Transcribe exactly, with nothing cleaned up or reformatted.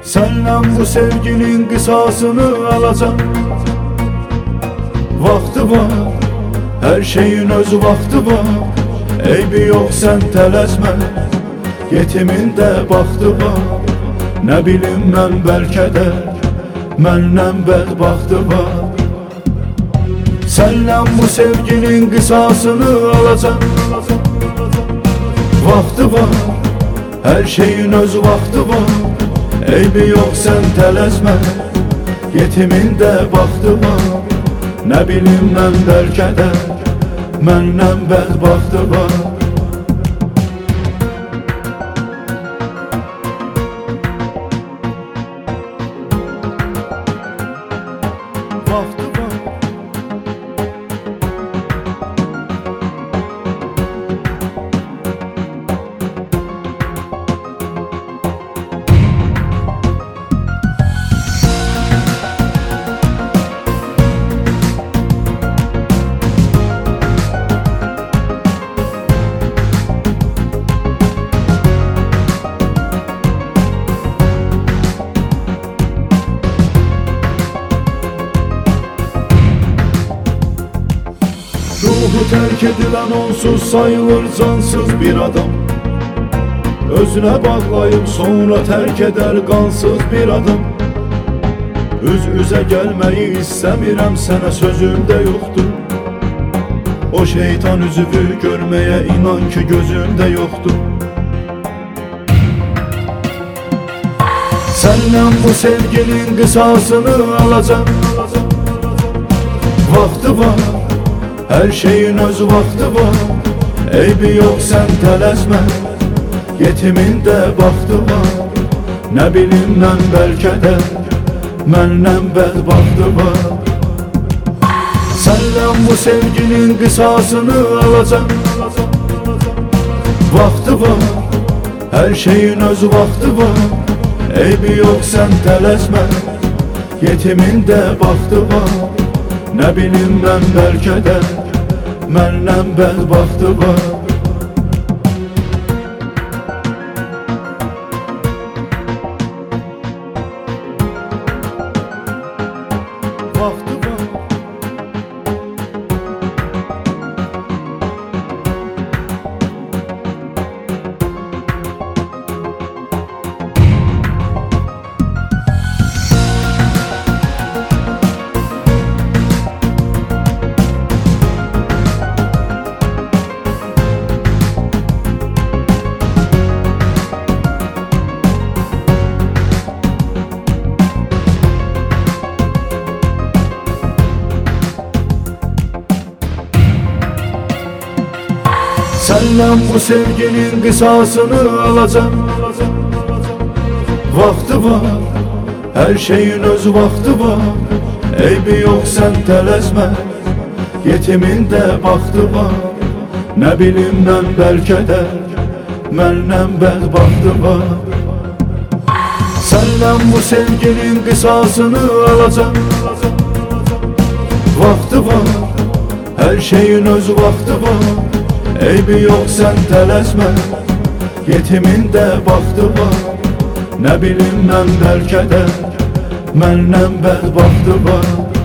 Senden bu sevginin kısasını alacağım. Vakti var, her şeyin öz vakti var. Eybi yok sen tələsmə, yetimin də baxtı var. Nə bilim mən bəlkə də məndən bədbaxtı var. Səndən bu sevginin qisasını alacağım. Vakti var, her şeyin öz vakti var. Eybi yok sen tələsmə, yetimin də baxtı var. Nə bilim mən bəlkə də məndən bədbaxtı var. Vakti var. Ruhu terk edilen onsuz sayılır cansız bir adam. Özüne bağlayıp sonra terk eder qansız bir adam. Üz üzə gəlməyi istəmirəm, sənə sözüm də yoxdur. O şeytan üzüvü görməyə inan ki gözümdə yoxdur. Səndən bu sevginin qisasını alacağım. Vakti var, her şeyin öz vakti var. Eybi yok sen tələsmə, yetimin də baxtı var. Nə bilim mən bəlkə də məndən bədbaxtı var. Səndən bu sevginin qisasını alacağım. Vakti var, her şeyin öz vakti var. Eybi yok sen tələsmə, yetimin də baxtı var. Nə bilim mən bəlkə də məndən bədbaxtı var. Vakti var. Səndən bu sevginin qisasını alacağım. Vakti var, her şeyin öz vakti var. Eybi yok sen tələsmə, yetimin də baxtı var. Nə bilim mən bəlkə də məndən bədbaxtı var. Səndən bu sevginin qisasını alacağım. Vakti var, her şeyin öz vakti var. Eybi yok sen tələsmə, yetimin də baxtı var. Nə bilim mən bəlkə də məndən bədbaxtı var.